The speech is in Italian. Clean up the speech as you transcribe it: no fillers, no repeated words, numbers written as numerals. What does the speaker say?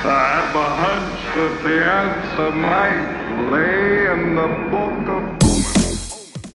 I have a hunch that the answer might lay in the book of